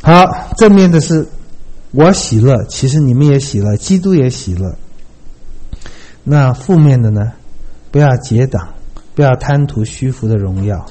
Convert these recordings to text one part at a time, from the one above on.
好，正面的是我喜乐，其实你们也喜乐，基督也喜乐。那负面的呢？不要结党，不要贪图虚浮的荣耀。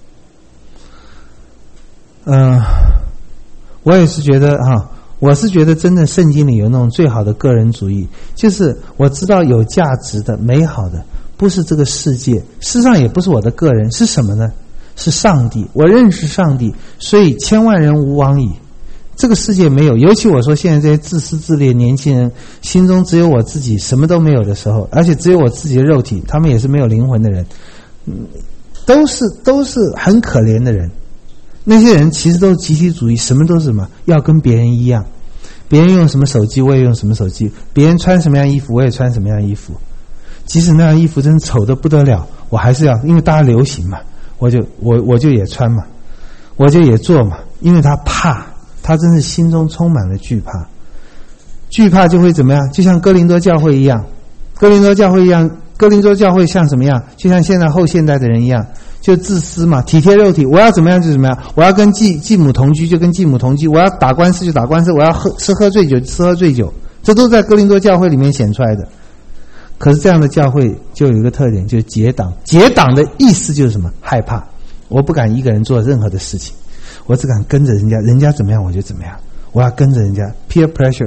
我也是觉得我是觉得真的圣经里有那种最好的个人主义，就是我知道有价值的、美好的，不是这个世界，事实上也不是我的个人，是什么呢？是上帝。我认识上帝，所以千万人吾往矣。这个世界没有，尤其我说现在这些自私自利的年轻人，心中只有我自己，什么都没有的时候，而且只有我自己的肉体，他们也是没有灵魂的人，都是很可怜的人。那些人其实都是集体主义，什么都是什么，要跟别人一样。别人用什么手机，我也用什么手机；别人穿什么样衣服，我也穿什么样衣服。即使那样衣服真丑得不得了，我还是要，因为大家流行嘛，我就也穿嘛，我就也做嘛。因为他怕，他真是心中充满了惧怕。惧怕就会怎么样？就像哥林多教会一样，哥林多教会像什么样？就像现在后现代的人一样。就自私嘛，体贴肉体，我要怎么样就怎么样，我要跟继母同居就跟继母同居，我要打官司就打官司，我要喝醉酒吃喝醉酒，这都在哥林多教会里面显出来的。可是这样的教会就有一个特点，就是结党。结党的意思就是什么？害怕，我不敢一个人做任何的事情，我只敢跟着人家，人家怎么样我就怎么样，我要跟着人家。 peer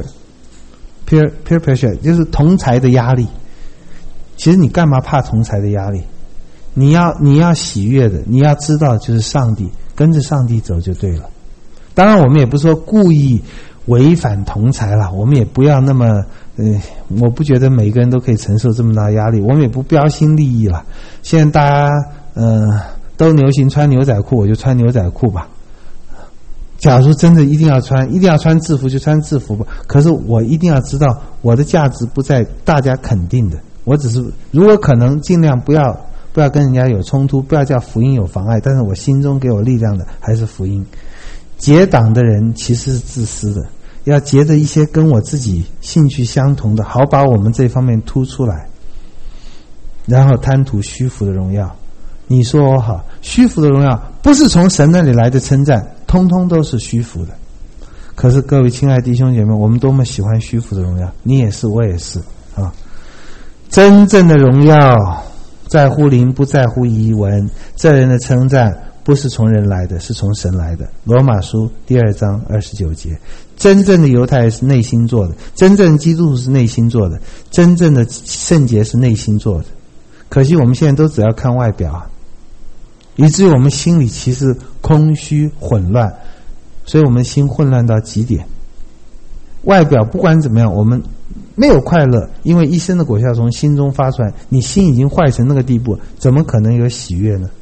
pressure 就是同侪的压力。其实你干嘛怕同侪的压力？你要喜悦的，你要知道就是上帝，跟着上帝走就对了。当然我们也不是说故意违反同侪了，我们也不要那么我不觉得每个人都可以承受这么大压力，我们也不标新立异了。现在大家都流行穿牛仔裤，我就穿牛仔裤吧。假如真的一定要穿制服就穿制服吧。可是我一定要知道我的价值不在大家肯定的，我只是如果可能尽量不要跟人家有冲突，不要叫福音有妨碍，但是我心中给我力量的还是福音。结党的人其实是自私的，要结着一些跟我自己兴趣相同的，好把我们这方面突出来，然后贪图虚浮的荣耀。你说我好，虚浮的荣耀不是从神那里来的称赞，通通都是虚浮的。可是各位亲爱的弟兄姐妹，我们多么喜欢虚浮的荣耀，你也是，我也是啊。真正的荣耀在乎灵，不在乎仪文。这人的称赞不是从人来的，是从神来的。罗马书2章29节。真正的犹太是内心做的，真正的基督徒是内心做的，真正的圣洁是内心做的。可惜我们现在都只要看外表，以至于我们心里其实空虚混乱，所以我们心混乱到极点。外表不管怎么样，我们没有快乐，因为一生的果效从心中发出来，你心已经坏成那个地步，怎么可能有喜悦呢？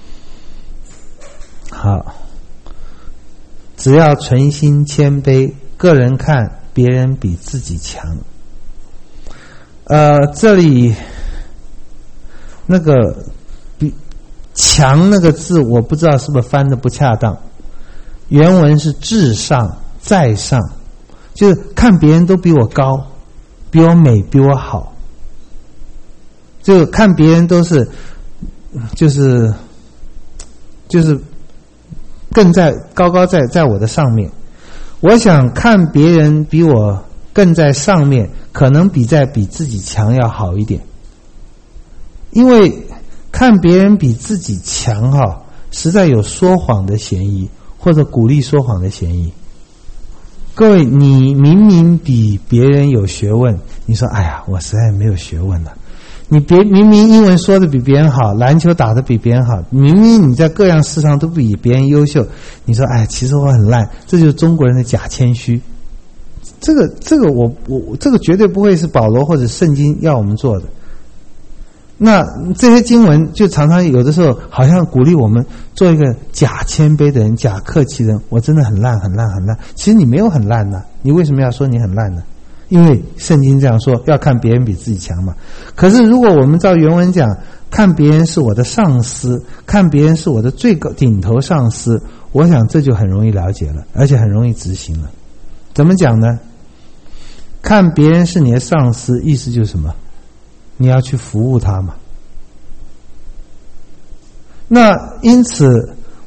好，只要存心谦卑，个人看别人比自己强。这里那个比强那个字我不知道是不是翻得不恰当，原文是至上在上，就是看别人都比我高，比我美，比我好，就看别人都是就是更高在我的上面。我想看别人比我更在上面，可能比自己强要好一点。因为看别人比自己强实在有说谎的嫌疑，或者鼓励说谎的嫌疑。各位，你明明比别人有学问，你说哎呀我实在没有学问了。你明明英文说的比别人好，篮球打得比别人好，明明你在各样事上都比别人优秀，你说哎其实我很烂，这就是中国人的假谦虚。这个我这个绝对不会是保罗或者圣经要我们做的。那这些经文就常常有的时候好像鼓励我们做一个假谦卑的人，假客气的人。我真的很烂很烂很烂，其实你没有很烂呢，你为什么要说你很烂呢？因为圣经这样说，要看别人比自己强嘛。可是如果我们照原文讲，看别人是我的上司，看别人是我的最高顶头上司，我想这就很容易了解了，而且很容易执行了。怎么讲呢？看别人是你的上司，意思就是什么？你要去服务他嘛。那因此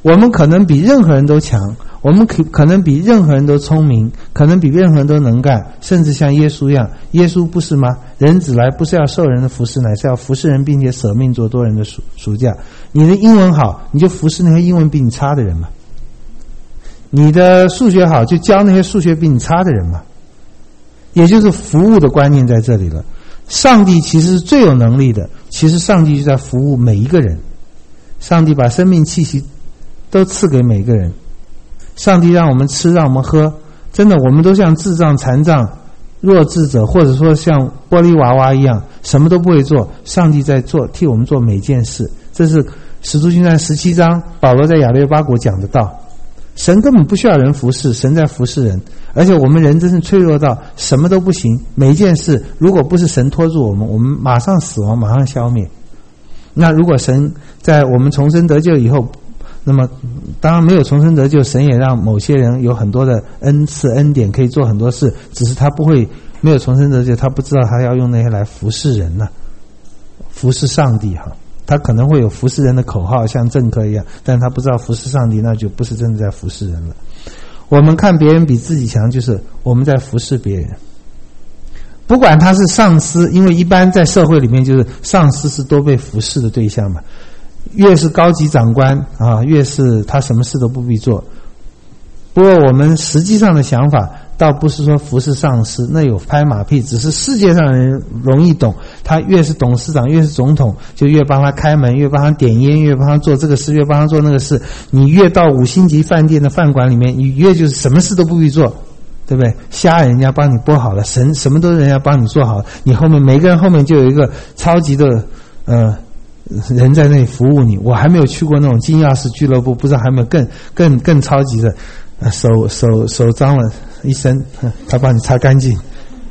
我们可能比任何人都强，我们可能比任何人都聪明，可能比任何人都能干，甚至像耶稣一样。耶稣不是吗？人子来不是要受人的服侍，乃是要服侍人，并且舍命做多人的赎价。你的英文好，你就服侍那些英文比你差的人嘛。你的数学好，就教那些数学比你差的人嘛。也就是服务的观念在这里了。上帝其实是最有能力的，其实上帝就在服务每一个人。上帝把生命气息都赐给每个人，上帝让我们吃，让我们喝，真的我们都像智障、残障、弱智者，或者说像玻璃娃娃一样，什么都不会做，上帝在做，替我们做每件事。这是使徒行传17章保罗在亚略巴谷讲的道。神根本不需要人服侍，神在服侍人，而且我们人真是脆弱到什么都不行，每一件事如果不是神拖住我们，我们马上死亡，马上消灭。那如果神在我们重生得救以后，那么当然没有重生得救，神也让某些人有很多的恩赐恩典，可以做很多事，只是他不会，没有重生得救，他不知道他要用那些来服侍人呢，服侍上帝哈。他可能会有服侍人的口号，像政客一样，但他不知道服侍上帝，那就不是真的在服侍人了。我们看别人比自己强，就是我们在服侍别人。不管他是上司，因为一般在社会里面就是上司是多被服侍的对象嘛，越是高级长官啊，越是他什么事都不必做。不过我们实际上的想法倒不是说服侍上司，那有拍马屁，只是世界上的人容易懂，他越是董事长越是总统，就越帮他开门，越帮他点烟，越帮他做这个事，越帮他做那个事。你越到5星级饭店的饭馆里面，你越就是什么事都不必做，对不对？虾人家帮你剥好了，什么都是人家帮你做好了，你后面每个人后面就有一个超级的人在那里服务你。我还没有去过那种金钥匙俱乐部，不知道还没有更超级的，手脏了一身，他帮你擦干净。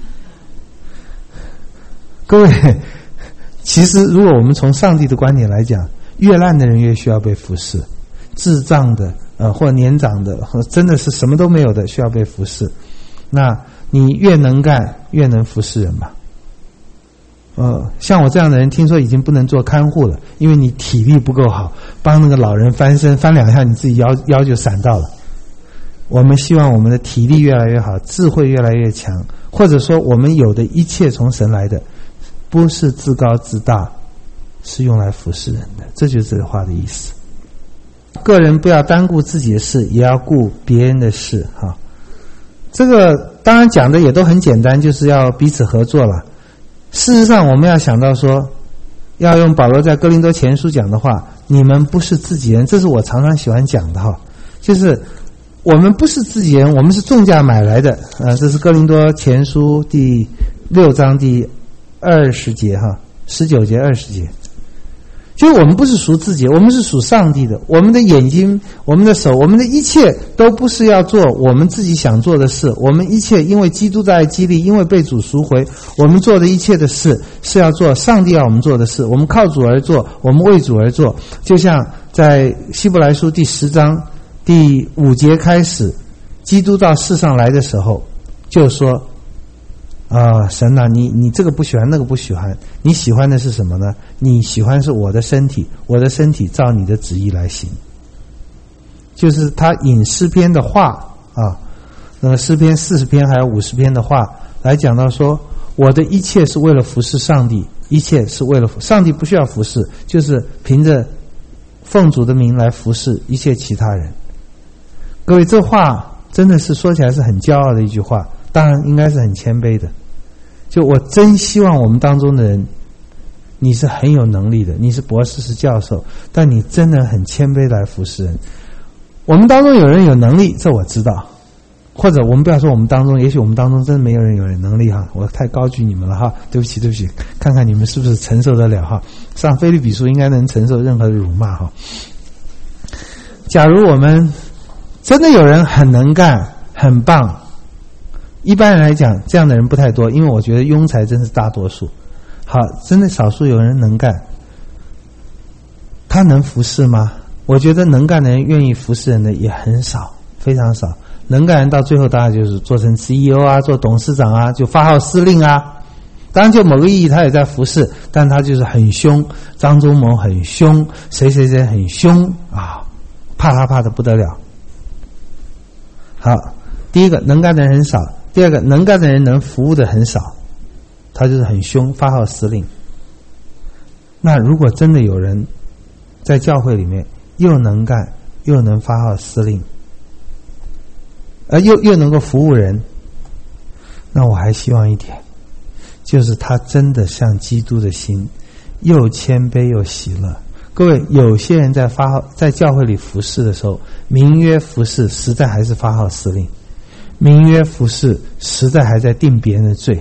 各位，其实如果我们从上帝的观点来讲，越烂的人越需要被服侍，智障的或年长的，真的是什么都没有的需要被服侍。那你越能干越能服侍人吧。像我这样的人听说已经不能做看护了，因为你体力不够好，帮那个老人翻身翻2下你自己腰就闪到了。我们希望我们的体力越来越好，智慧越来越强，或者说我们有的一切从神来的，不是自高自大，是用来服侍人的。这就是这个话的意思。个人不要单顾自己的事，也要顾别人的事哈。这个当然讲的也都很简单，就是要彼此合作了。事实上我们要想到说，要用保罗在哥林多前书讲的话，你们不是自己人，这是我常常喜欢讲的哈，就是我们不是自己人，我们是重价买来的。这是哥林多前书第6章第20节哈，19节20节。就是我们不是属自己，我们是属上帝的。我们的眼睛，我们的手，我们的一切都不是要做我们自己想做的事，我们一切因为基督在激励，因为被主赎回，我们做的一切的事是要做上帝要我们做的事，我们靠主而做，我们为主而做。就像在希伯来书第10章第5节开始，基督到世上来的时候就说神啊，你这个不喜欢，那个不喜欢，你喜欢的是什么呢？你喜欢是我的身体，我的身体照你的旨意来行。就是他引诗篇的话那么诗篇40篇还有50篇的话来讲到说，我的一切是为了服侍上帝，一切是为了上帝，不需要服侍，就是凭着奉主的名来服侍一切其他人。各位，这话真的是说起来是很骄傲的一句话，当然应该是很谦卑的。就我真希望我们当中的人，你是很有能力的，你是博士是教授，但你真的很谦卑来服侍人。我们当中有人有能力，这我知道，或者我们不要说我们当中，也许我们当中真的没有人有能力哈，我太高举你们了哈，对不起，看看你们是不是承受得了哈。上腓立比书应该能承受任何的辱骂哈。假如我们真的有人很能干很棒，一般人来讲这样的人不太多，因为我觉得庸才真是大多数。好，真的少数有人能干，他能服侍吗？我觉得能干的人愿意服侍人的也很少，非常少。能干人到最后大概就是做成 CEO 啊，做董事长啊，就发号施令啊。当然就某个意义他也在服侍，但他就是很凶，张忠谋很凶，谁很凶啊， 怕他怕得不得了。好，第一个能干的人很少，第二个能干的人能服务的很少，他就是很凶，发号施令。那如果真的有人在教会里面又能干又能发号施令，又能够服务人，那我还希望一点，就是他真的像基督的心，又谦卑又喜乐。各位，有些人在教会里服侍的时候，名曰服侍，实在还是发号施令；名曰服侍，实在还在定别人的罪。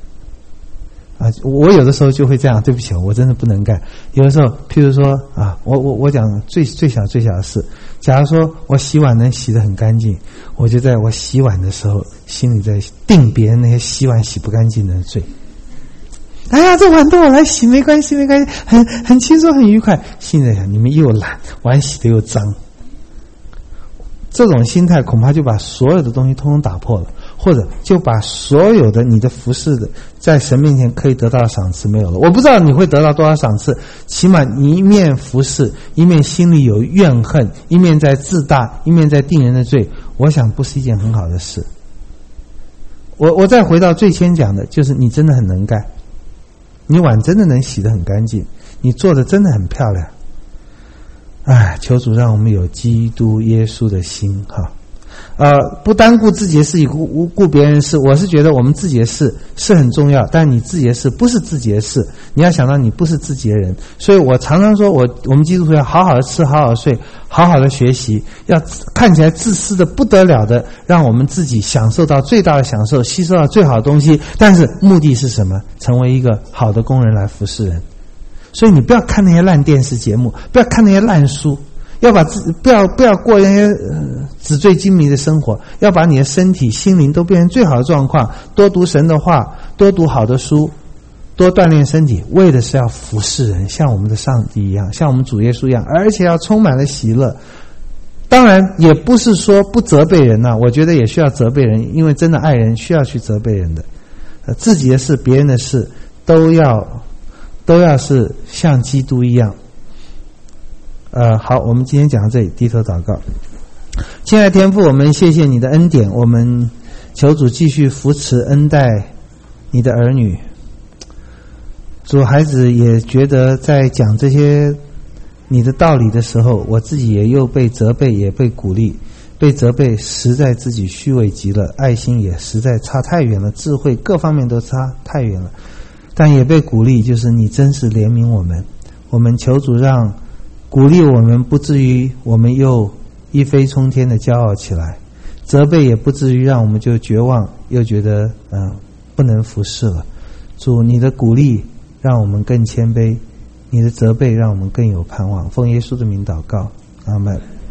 我有的时候就会这样，对不起，我真的不能干。有的时候，譬如说我讲最小的事，假如说我洗碗能洗得很干净，我就在我洗碗的时候，心里在定别人那些洗碗洗不干净的罪。哎呀，这碗都我来洗，没关系，很轻松，很愉快。心里想，你们又懒，碗洗得又脏。这种心态恐怕就把所有的东西通通打破了，或者就把所有的你的服侍的在神面前可以得到的赏赐没有了。我不知道你会得到多少赏赐，起码你一面服侍，一面心里有怨恨，一面在自大，一面在定人的罪，我想不是一件很好的事。我再回到最先讲的，就是你真的很能干，你碗真的能洗得很干净，你做的真的很漂亮。求主让我们有基督耶稣的心哈。不单顾自己的事情，顾别人的事。我是觉得我们自己的事是很重要，但你自己的事不是自己的事，你要想到你不是自己的人。所以我常常说我们基督徒要好好的吃，好好的睡，好好的学习，要看起来自私的不得了的，让我们自己享受到最大的享受，吸收到最好的东西。但是目的是什么？成为一个好的工人来服侍人。所以你不要看那些烂电视节目，不要看那些烂书，要把不要过那些纸醉金迷的生活，要把你的身体心灵都变成最好的状况，多读神的话，多读好的书，多锻炼身体，为的是要服侍人，像我们的上帝一样，像我们主耶稣一样，而且要充满了喜乐。当然也不是说不责备人我觉得也需要责备人，因为真的爱人需要去责备人的。自己的事别人的事都要是像基督一样。好，我们今天讲到这里，低头祷告。亲爱的天父，我们谢谢你的恩典，我们求主继续扶持恩待你的儿女。主，孩子也觉得在讲这些你的道理的时候，我自己也又被责备，也被鼓励。被责备实在自己虚伪极了，爱心也实在差太远了，智慧各方面都差太远了。但也被鼓励，就是你真是怜悯我们。我们求主让鼓励我们，不至于我们又一飞冲天的骄傲起来，责备也不至于让我们就绝望，又觉得不能服侍了。主，你的鼓励让我们更谦卑，你的责备让我们更有盼望。奉耶稣的名祷告，阿们。